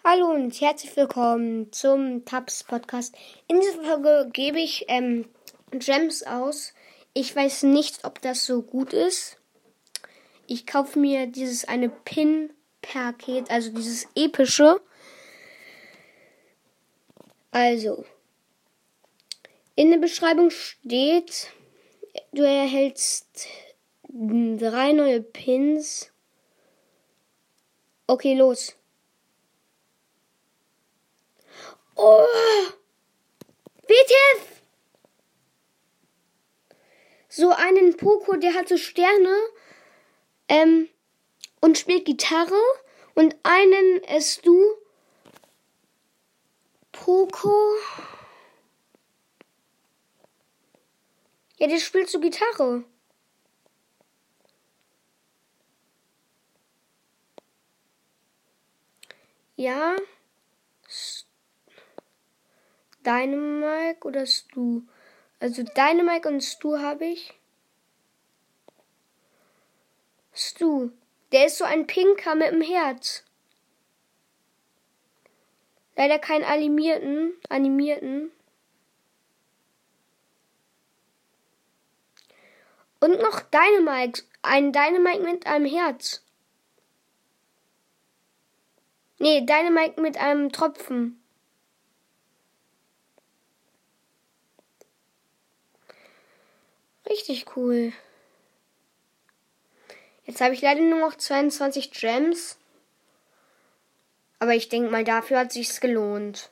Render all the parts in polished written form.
Hallo und herzlich willkommen zum Tabs Podcast. In dieser Folge gebe ich Gems aus. Ich weiß nicht, ob das so gut ist. Ich kaufe mir dieses eine Pin-Paket, also dieses epische. Also, in der Beschreibung steht, du erhältst 3 neue Pins. Okay, los. Oh! WTF! So einen Poco, der hat so Sterne und spielt Gitarre. Und einen Stu Poco. Ja, der spielt so Gitarre. Ja. Dynamike oder Stu? Also Dynamike und Stu habe ich. Stu. Der ist so ein Pinker mit dem Herz. Leider keinen animierten. Und noch Dynamike. Ein Dynamike mit einem Herz. Nee, Dynamike mit einem Tropfen. Richtig cool. Jetzt habe ich leider nur noch 22 Gems. Aber ich denke mal, dafür hat sich's gelohnt.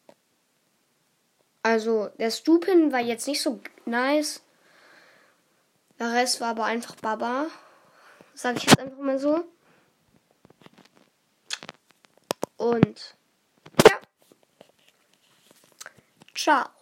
Also, der Stupin war jetzt nicht so nice. Der Rest war aber einfach Baba. Sag ich jetzt einfach mal so. Und ja. Ciao.